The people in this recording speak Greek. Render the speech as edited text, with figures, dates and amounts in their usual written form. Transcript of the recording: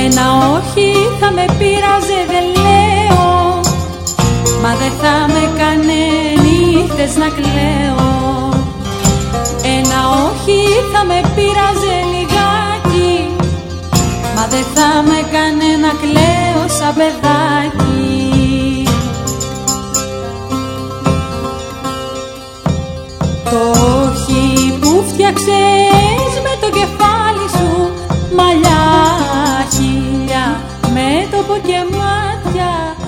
Ένα όχι θα με πείραζε, δεν λέω, μα δεν θα με κάνε νύχτες να κλαίω. Ένα όχι θα με πείραζε λιγάκι, μα δεν θα με κάνε να κλαίω σαν παιδάκι. Το όχι που φτιάξες με το κεφάλι σου, μαλλιά, χείλια, μέτωπο και μάτια,